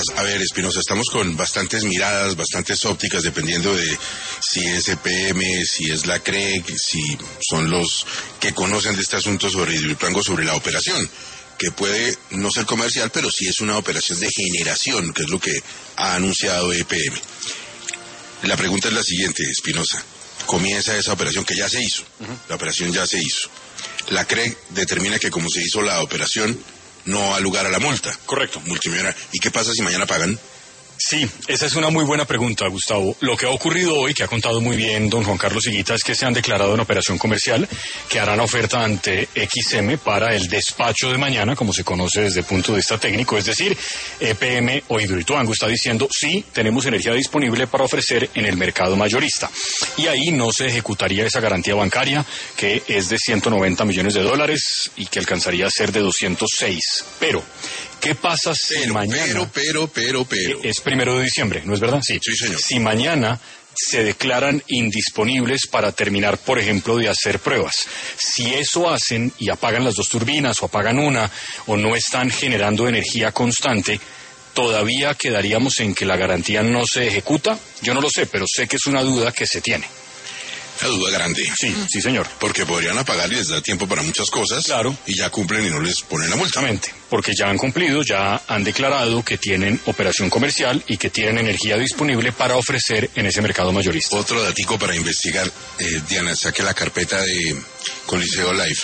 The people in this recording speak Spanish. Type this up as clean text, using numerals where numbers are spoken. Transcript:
cosas. A ver, Espinosa, estamos con bastantes miradas, bastantes ópticas, dependiendo de si es EPM, si es la CREG, si son los que conocen de este asunto sobre Hidroituango, sobre la operación, que puede no ser comercial, pero sí es una operación de generación, que es lo que ha anunciado EPM. La pregunta es la siguiente, Espinosa. Comienza esa operación que ya se hizo. La operación ya se hizo. La CREG determina que como se hizo la operación, no ha lugar a la multa. Correcto. Multimillonaria. ¿Y qué pasa si mañana pagan? Sí, esa es una muy buena pregunta, Gustavo. Lo que ha ocurrido hoy, que ha contado muy bien don Juan Carlos Higuita, es que se han declarado en operación comercial, que harán oferta ante XM para el despacho de mañana, como se conoce desde el punto de vista técnico, es decir, EPM o Hidroituango está diciendo, sí, tenemos energía disponible para ofrecer en el mercado mayorista. Y ahí no se ejecutaría esa garantía bancaria, que es de $190 millones y que alcanzaría a ser de 206. Pero, ¿qué pasa si mañana... Pero. Es 1 de diciembre, ¿no es verdad? Sí. Sí, señor. Si mañana se declaran indisponibles para terminar, por ejemplo, de hacer pruebas. Si eso hacen y apagan las dos turbinas o apagan una o no están generando energía constante, ¿todavía quedaríamos en que la garantía no se ejecuta? Yo no lo sé, pero sé que es una duda que se tiene. La duda grande. Sí, señor. Porque podrían apagar y les da tiempo para muchas cosas. Claro. Y ya cumplen y no les ponen la multa. Exactamente. Porque ya han cumplido, ya han declarado que tienen operación comercial y que tienen energía disponible para ofrecer en ese mercado mayorista. Otro datico para investigar. Diana, saque la carpeta de Coliseo Live.